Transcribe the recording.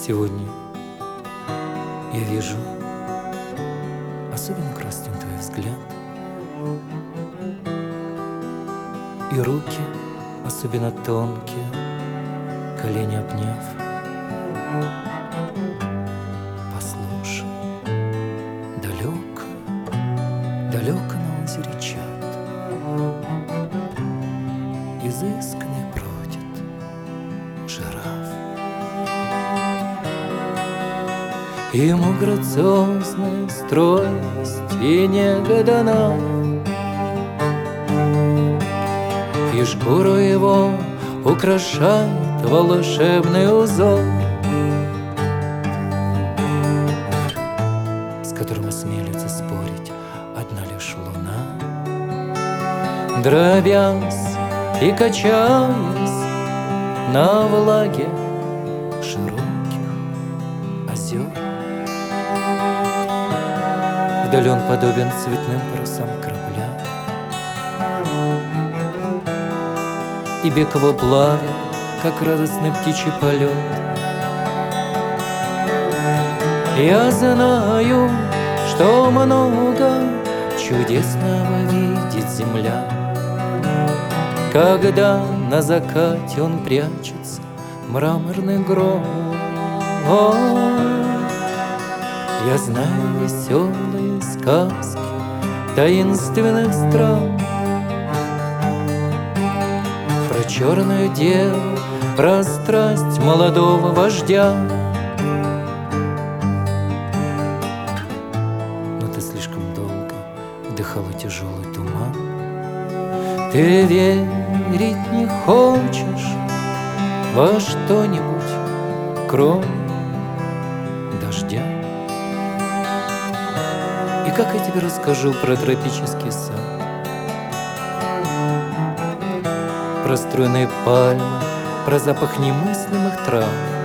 Сегодня я вижу, особенно красен твой взгляд, и руки особенно тонкие, колени обняв. Послушай, далеко, далеко на озере чат изысканный бродит жираф. Ему грациозная стройность и нега дана, и шкуру его украшает волшебный узор, с которым осмелится спорить одна лишь луна, дробясь и качаясь на влаге широких озер. Вдали он подобен цветным парусам корабля, и бег его плавит, как радостный птичий полет. Я знаю, что много чудесного видит земля, когда на закате он прячется, мраморный гром. Я знаю веселые сказки таинственных стран, про черное дерево, про страсть молодого вождя. Но ты слишком долго вдыхала тяжелый туман, ты верить не хочешь во что-нибудь, кроме дождя. И как я тебе расскажу про тропический сад, про стройные пальмы, про запах немыслимых трав,